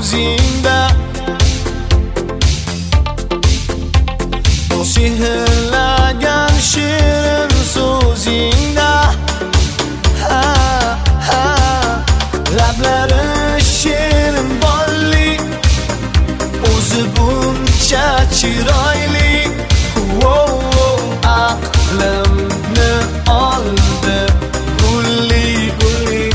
ko'zingda, bu sehrlagan shirin so'zingda, lablari shirin bolli, o'zi buncha chiroyli. Aqlimni oldi gulli gulli,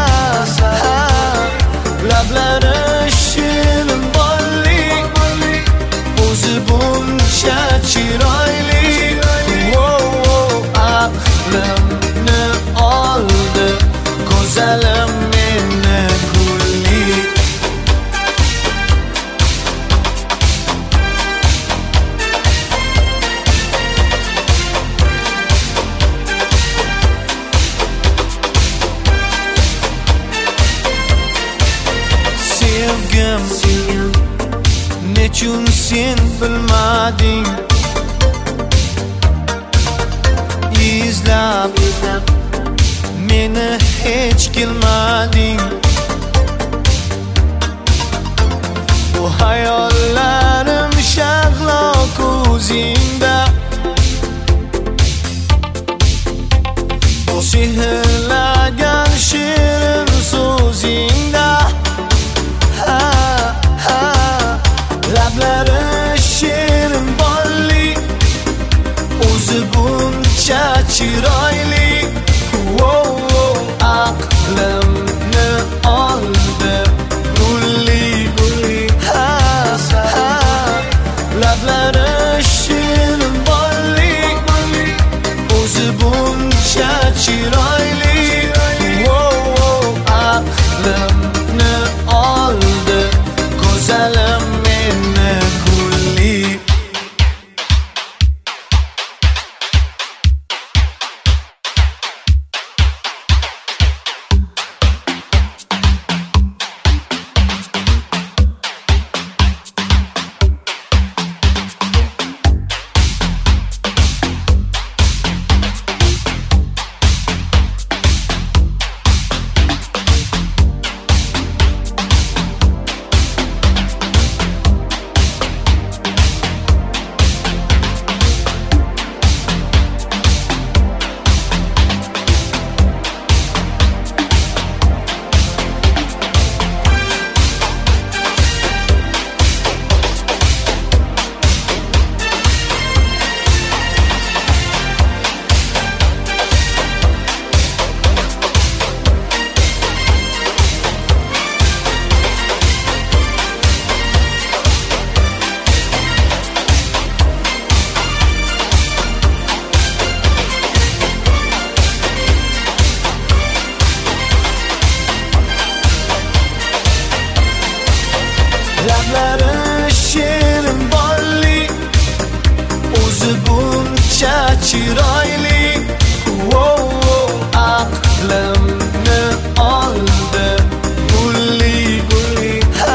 lablari shirin bolli, o'zi buncha chiroyli. Aqlimni oldi go'zalim meni gulli. Sevgim, nechun sen bilmading, izlab meni hech kelmading. Bu hayollarim shag'lo ko'zingda, bu sehrlagan shirin so'zingda, lablari shirin bolli, o'zi buncha chiroyli. Aqlimni oldi gulli gulli, lablari shirin bolli, o'zi buncha chiroyli. Aqlimni oldi go'zalim meni gulli. Lablari shirin bolli, o'zi buncha chiroyli. Aqlimni oldi gulli gulli,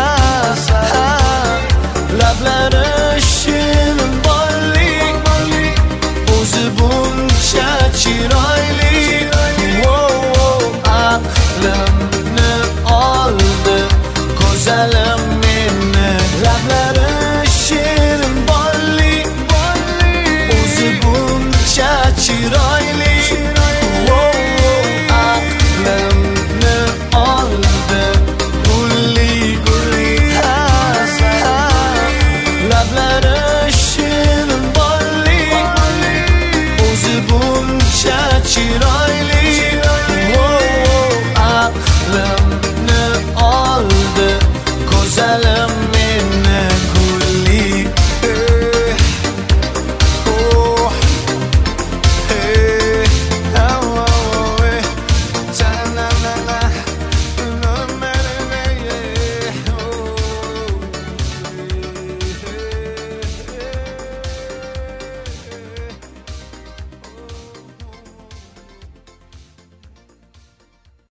lablari shirin bolli, o'zi buncha chiroyli. Aqlimni oldi go'zalim meni, lablari